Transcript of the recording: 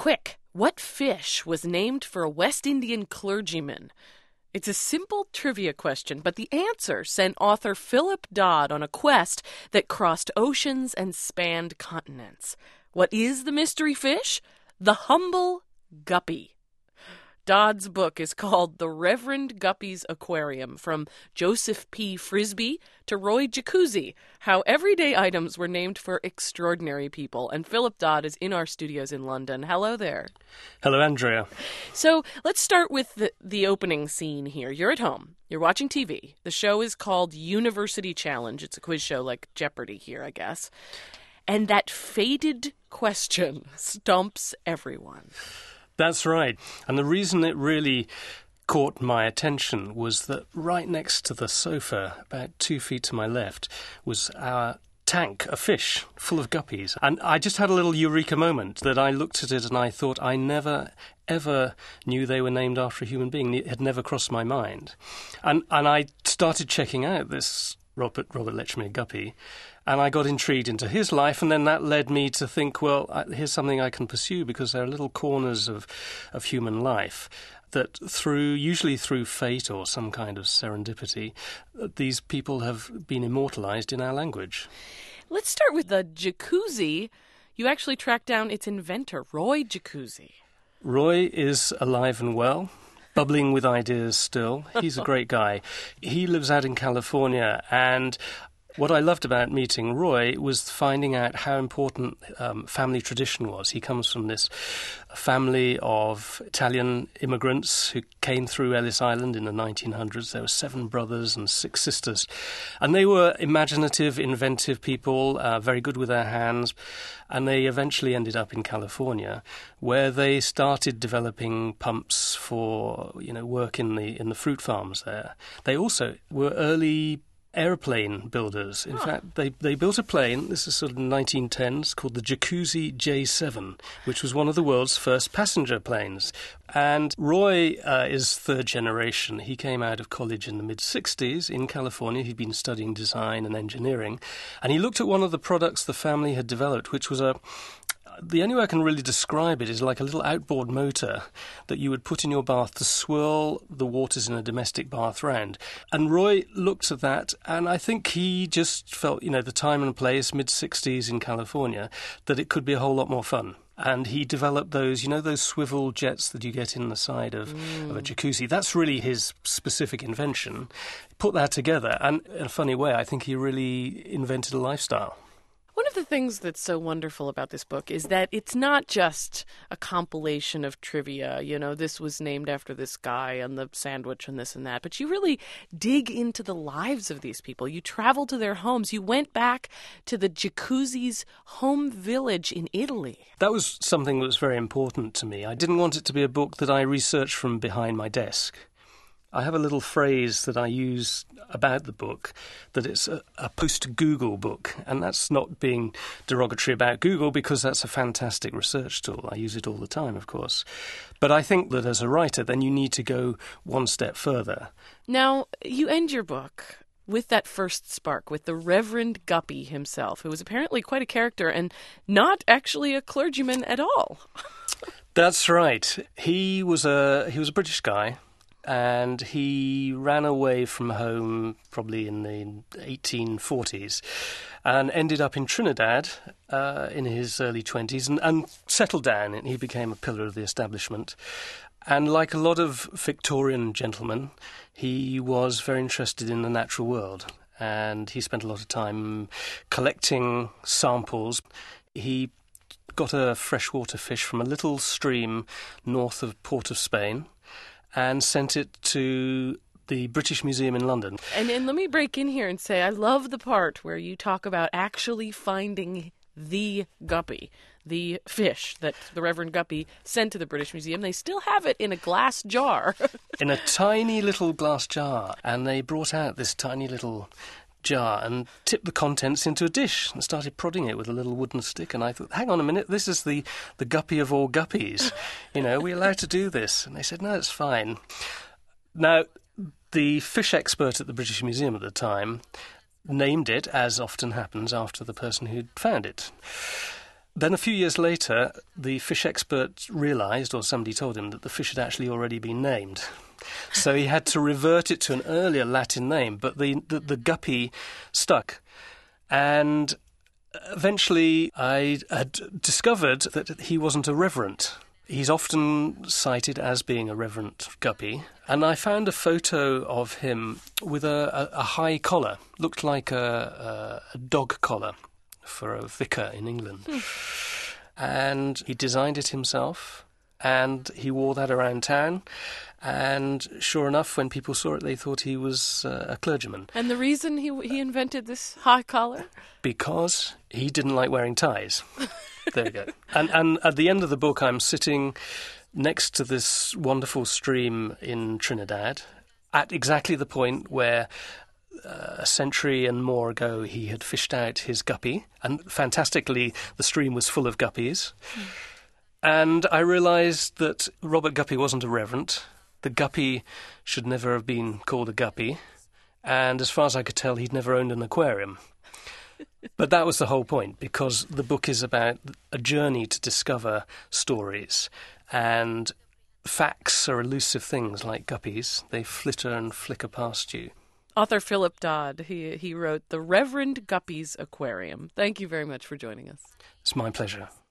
Quick, what fish was named for a West Indian clergyman? It's a simple trivia question, but the answer sent author Philip Dodd on a quest that crossed oceans and spanned continents. What is the mystery fish? The humble guppy. Dodd's book is called The Reverend Guppy's Aquarium, From Joseph P. Frisbee to Roy Jacuzzi, How Everyday Items Were Named for Extraordinary People. And Philip Dodd is in our studios in London. Hello there. Hello, Andrea. So let's start with the opening scene here. You're at home. You're watching TV. The show is called University Challenge. It's a quiz show like Jeopardy here, I guess. And that faded question stumps everyone. That's right. And the reason it really caught my attention was that right next to the sofa, about 2 feet to my left, was our tank, a fish full of guppies. And I just had a little eureka moment that I looked at it and I thought I never, ever knew they were named after a human being. It had never crossed my mind. And I started checking out this Robert Letchmere guppy, and I got intrigued into his life, and then that led me to think, well, here's something I can pursue, because there are little corners of human life that usually through fate or some kind of serendipity, these people have been immortalized in our language. Let's start with the jacuzzi. You actually tracked down its inventor, Roy Jacuzzi. Roy is alive and well, bubbling with ideas still. He's a great guy. He lives out in California, and what I loved about meeting Roy was finding out how important family tradition was. He comes from this family of Italian immigrants who came through Ellis Island in the 1900s. There were 7 brothers and 6 sisters. And they were imaginative, inventive people, very good with their hands. And they eventually ended up in California, where they started developing pumps for, work in the fruit farms there. They also were early aeroplane builders. In fact, they built a plane, this is sort of 1910s, called the Jacuzzi J7, which was one of the world's first passenger planes. And Roy is third generation. He came out of college in the mid-60s in California. He'd been studying design and engineering. And he looked at one of the products the family had developed, which was the only way I can really describe it is like a little outboard motor that you would put in your bath to swirl the waters in a domestic bath round. And Roy looked at that, and I think he just felt, the time and place, mid-60s in California, that it could be a whole lot more fun. And he developed those, those swivel jets that you get in the side of a jacuzzi. That's really his specific invention. Put that together, and in a funny way, I think he really invented a lifestyle. One of the things that's so wonderful about this book is that it's not just a compilation of trivia, this was named after this guy and the sandwich and this and that, but you really dig into the lives of these people. You travel to their homes. You went back to the Jacuzzi's home village in Italy. That was something that was very important to me. I didn't want it to be a book that I researched from behind my desk. I have a little phrase that I use about the book, that it's a post-Google book, and that's not being derogatory about Google, because that's a fantastic research tool. I use it all the time, of course. But I think that as a writer, then you need to go one step further. Now, you end your book with that first spark, with the Reverend Guppy himself, who was apparently quite a character and not actually a clergyman at all. That's right. He was a British guy. And he ran away from home probably in the 1840s and ended up in Trinidad in his early 20s and settled down. And he became a pillar of the establishment. And like a lot of Victorian gentlemen, he was very interested in the natural world. And he spent a lot of time collecting samples. He got a freshwater fish from a little stream north of Port of Spain and sent it to the British Museum in London. And let me break in here and say I love the part where you talk about actually finding the guppy, the fish that the Reverend Guppy sent to the British Museum. They still have it in a glass jar. In a tiny little glass jar. And they brought out this tiny little jar and tipped the contents into a dish and started prodding it with a little wooden stick. And I thought, hang on a minute, this is the guppy of all guppies. We're allowed to do this. And they said, no, it's fine. Now, the fish expert at the British Museum at the time named it, as often happens, after the person who'd found it. Then a few years later, the fish expert realised, or somebody told him, that the fish had actually already been named. So he had to revert it to an earlier Latin name, but the guppy stuck. And eventually I had discovered that he wasn't irreverent. He's often cited as being a reverent guppy, and I found a photo of him with a high collar, looked like a dog collar for a vicar in England. And he designed it himself, and he wore that around town, and sure enough, when people saw it, they thought he was a clergyman. And the reason he invented this high collar? Because he didn't like wearing ties. There you go. And at the end of the book, I'm sitting next to this wonderful stream in Trinidad at exactly the point where a century and more ago he had fished out his guppy, and fantastically the stream was full of guppies. And I realised that Robert Guppy wasn't irreverent. The guppy should never have been called a guppy, and as far as I could tell, he'd never owned an aquarium. But that was the whole point, because the book is about a journey to discover stories, and facts are elusive things like guppies. They flitter and flicker past you. Author Philip Dodd, he wrote The Reverend Guppy's Aquarium. Thank you very much for joining us. It's my pleasure.